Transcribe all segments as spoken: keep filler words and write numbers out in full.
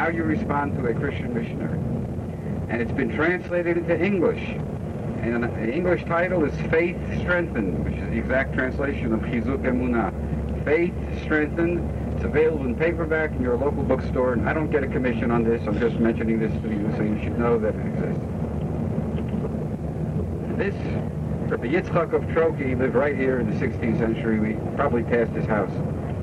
how you respond to a Christian missionary. And it's been translated into English. And the English title is Faith Strengthened, which is the exact translation of Chizuk Emunah. Faith Strengthened. It's available in paperback in your local bookstore, and I don't get a commission on this. I'm just mentioning this to you so you should know that it exists. This, Rabbi Yitzchak of Troki lived right here in the sixteenth century. We probably passed his house.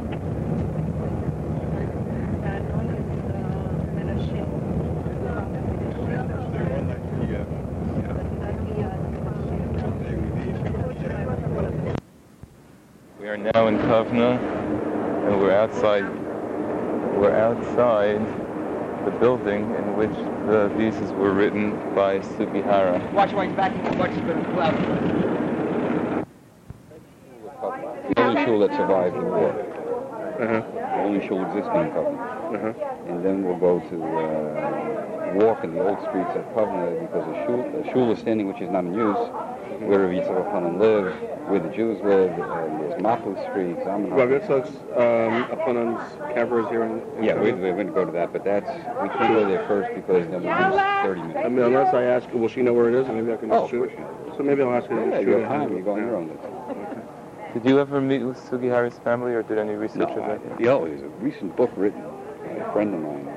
We are now in Kovna, and we're outside. We're outside the building in which the theses were written by Sugihara. Watch white back. Watch the cloud. The only shul that survived the war. Uh-huh. The only shul existing in Kovna. Uh-huh. And then we'll go to uh, walk in the old streets of Kovna because a shul, a shul is standing which is not in use, where Rabbi Yitzchak Hanan lived, where the Jews live, and there's Mapu Street, Zamenhof. Rabbi Yitzchak's um, Hanan's camper is here in, in Yeah, we, we're going to go to that, but that's, we can't go there first because then we lose thirty minutes. I mean, unless I ask her, will she know where it is? Maybe I can just Oh, shoot. sure. So maybe I'll ask her to Yeah, just you shoot have it. time, you go on your own. Did you ever meet with Sugihara's family, or did any research No, of I, that? yeah, there's a recent book written by a friend of mine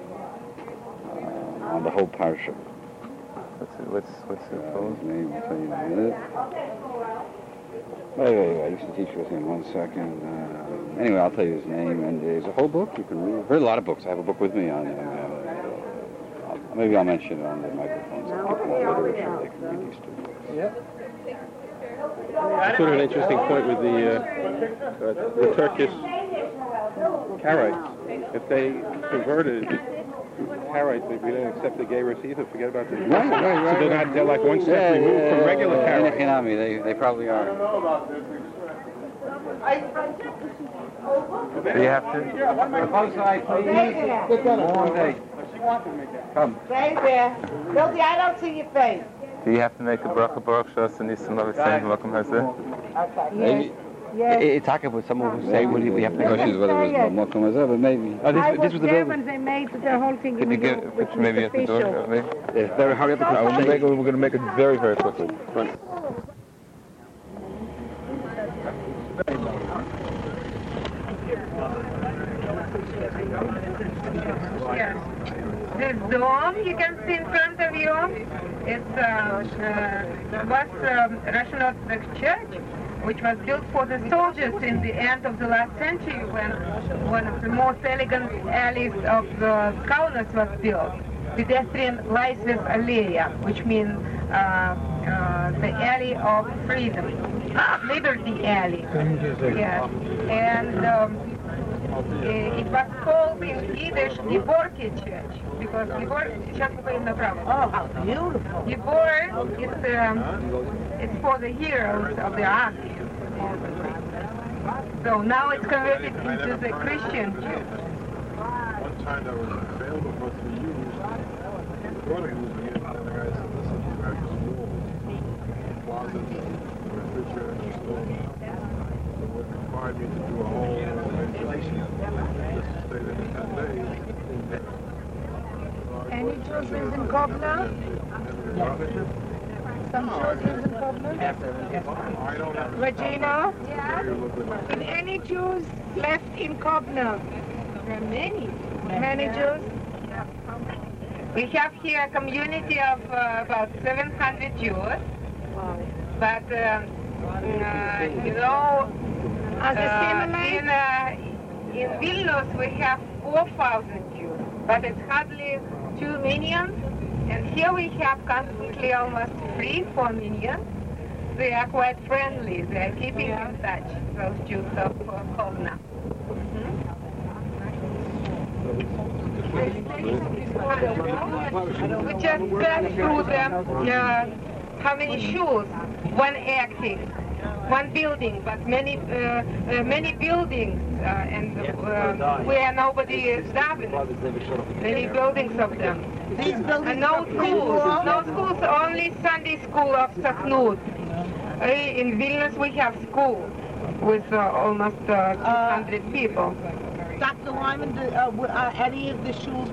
uh, on the whole parsha. What's it, what's, what's it Uh, called? his name, I'll tell you in a minute. Wait, wait, wait, I used to teach with him one second. Uh, anyway, I'll tell you his name, and there's a whole book you can read. I've read a lot of books. I have a book with me on it. Uh, uh, maybe I'll mention it on the microphone so people want literature, they can read these two books. Yeah. Sort of an interesting point with the, uh, uh, the Turkish Karaites. If they converted Karaites, we don't accept the gay race either. Forget about the Jews. Right, right, right. So they're not, they're like one step Yeah, removed yeah, from regular yeah, Karaites. In, in Ami, they, they probably are. Do you have to? Both sides, please. Long day. Come. Stay there. Billy, I don't see your face. Do you have to make a bracha baruch shas and nisam l'v'sein v'makom hazeh? Maybe. Yes. It's talking with someone who say what do we have to The go question is whether it was Mokum Hazeh, but maybe. Oh, this, I this was was the there building. when they made the whole thing. Can you get, with put maybe at the door? official. Maybe? Yeah, better hurry up No, because we're, make, we're going to make it very, very quickly. Run. Yes. This dome you can see in front of you, it's uh, uh, was um, Russian Orthodox Church, which was built for the soldiers in the end of the last century when one of the most elegant alleys of the Kaunas was built. Pedestrian Laisvės Alėja, which means uh, uh, the alley of freedom, Liberty Alley. Yes, and um, it was called in Yiddish Giborki Church because Gibor, сейчас мы пойдем направо. Oh, how beautiful! Gibor is um, it's for the heroes of the army. So now it's converted into the Christian church. One time that was available for us to use, the brother who was here, and the guy said, listen, you have this wall, closets, and refrigerator, and stove. So what required me to do a whole ventilation, just to stay there for ten days. Any Jews lives in Kovna? Some Jews lives in Kovna? I don't have Regina? Yeah. Did any Jews left in Kovna? There are many. Many Jews? We have here a community of uh, about seven hundred Jews. But, um, uh, you know, uh, in, uh, in Vilnius we have four thousand Jews, but it's hardly two million. And here we have constantly almost three, four million. They are quite friendly. They are keeping in touch, those Jews of uh, Kovna. We just passed through the, uh, how many shuls, one active, one building, but many uh, uh, many buildings, uh, and uh, where nobody is davening, many buildings of them. And no schools, no schools, only Sunday school of Sachnut. Uh, in Vilnius we have school with uh, almost uh, two hundred people. Doctor Lyman, do, uh, w- uh, any of the schools